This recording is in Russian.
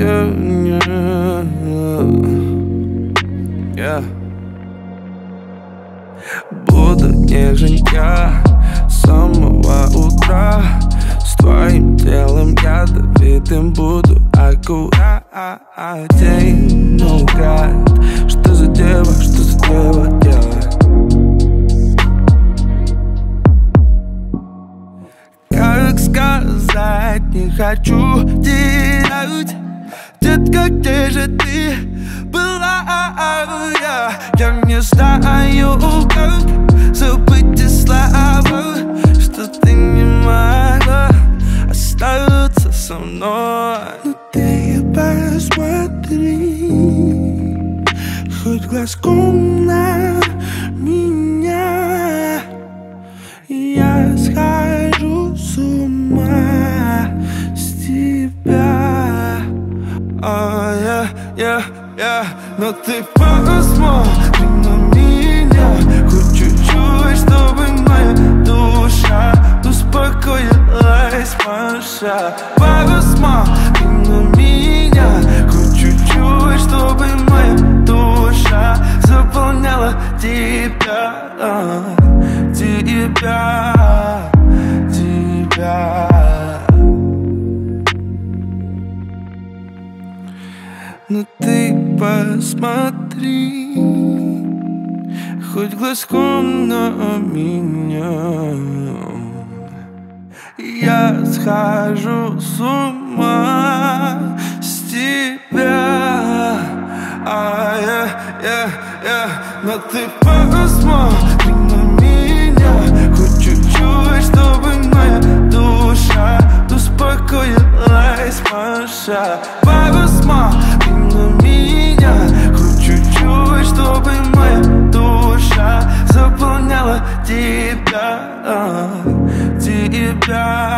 Буду нежен я с самого утра. С твоим телом ядовитым буду аккуратен. Наугад, что за дева делает? Как сказать, не хочу терять. Детка, где же ты была? Я не знаю, как забыть те слова, что ты не могла остаться со мной. Но ты посмотри хоть глазком на меня. Я схожу с ума с тебя. Но ты посмотри на меня хоть чуть-чуть, чтобы моя душа успокоилась, Маша. Посмотри на меня хоть чуть-чуть, чтобы моя душа заполняла тебя. Но ты посмотри хоть глазком на меня. Я схожу с ума с тебя. Но ты посмотри на меня хоть чуть-чуть, чтобы моя душа успокоилась, Маша. Посмотри на меня хоть чуть-чуть, чтобы моя душа заполняла тебя.